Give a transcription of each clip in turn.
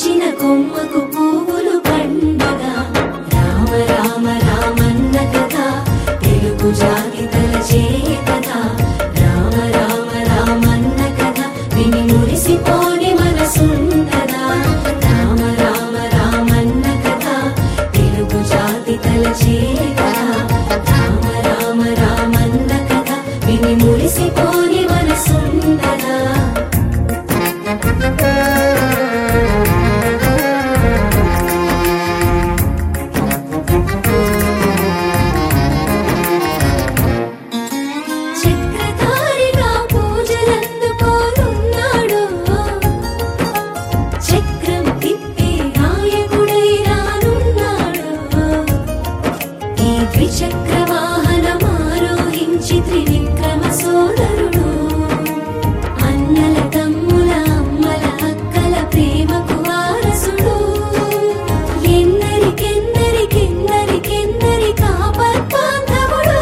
మొలిచిన కొమ్మకు పువ్వులు పండగా రామ రామ రామన్న కథ తెలుగు జాతి తలచే కథ రామ రామ రామన్న కథ విని మురిసిపోని మనసుంటదా రామ రామ రామన్న కథ తెలుగు జాతి తలచే కథ రామ రామ రామన్న కథ విని మురిసిపోని మనసుంటదా చక్రధారిగా పూజలందుకోనున్నాడు చక్రం తిప్పే నాయకుడై రానున్నాడు ఈ ద్విచక్ర వాహనమారోహించి త్రివిక్రమ సోదరుడు అన్నల తమ్ముల అమ్మల అక్కల ప్రేమకు వారసుడు ఎందరికెందరికెందరికెందరి కాపర్బాంధవుడు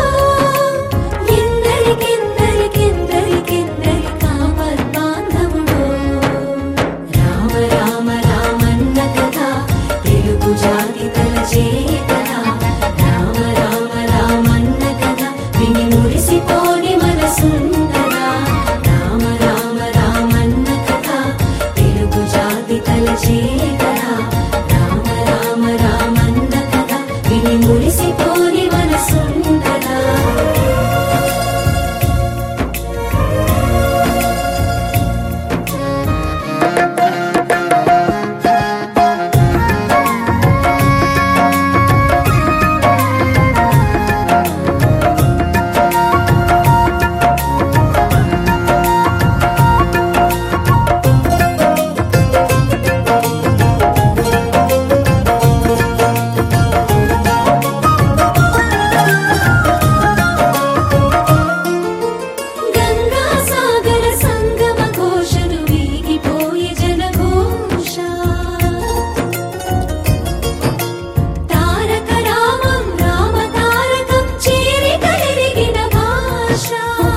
ఎందరికెందరికెందరికెందరి కాపర్బాంధవుడు రామ రామ రామన్న కథ తెలుగు జాతి తలచే కథ రామ రామ రామన్న కథ విని మురిసిపోని మనసుంటదా రామ రామ రామన్న కథ తెలుగు జాతి తలచే కథ రామ రామ రామన్న కథ విని మురిసిపోని మనసుంటదా గంగా సాగర సంగమ ఘోషను వీగిపోయే జనఘోష తారక రామం రామ తారకం చేరి కలిరిగిన భాష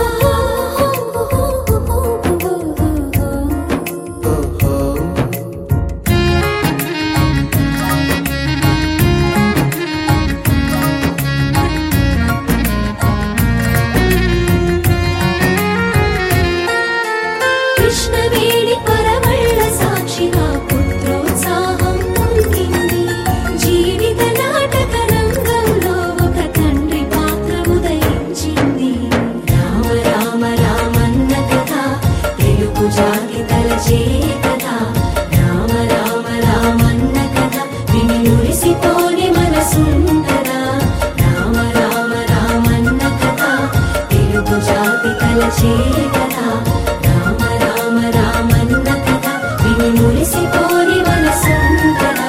కృష్ణవేణి పరవళ్ళ సాక్షిగా పుత్రోత్సాహం పొందింది జీవిత నాటక రంగంలో ఒక తండ్రి పాత్ర ఉదయించింది రామ రామ రామన్న కథ తెలుగు జాతి తలచే కథ రామ రామ రామన్న కథ విని మురిసిపోని మనసుంటదా రామ రామ రామన్న కథ తెలుగు జాతి తలచే కథ రామ రామ రామన్న కథ విని మురిసిపోని మనసుంటదా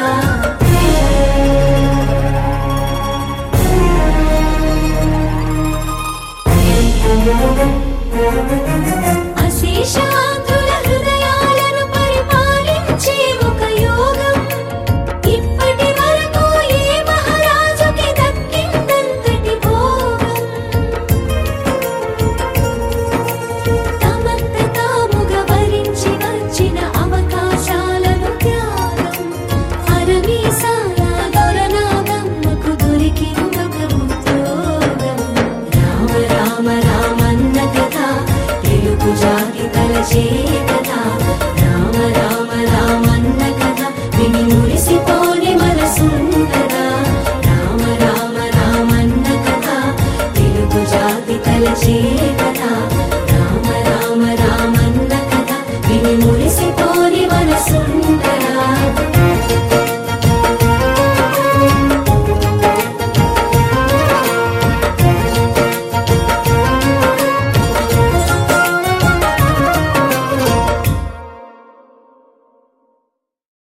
అశేష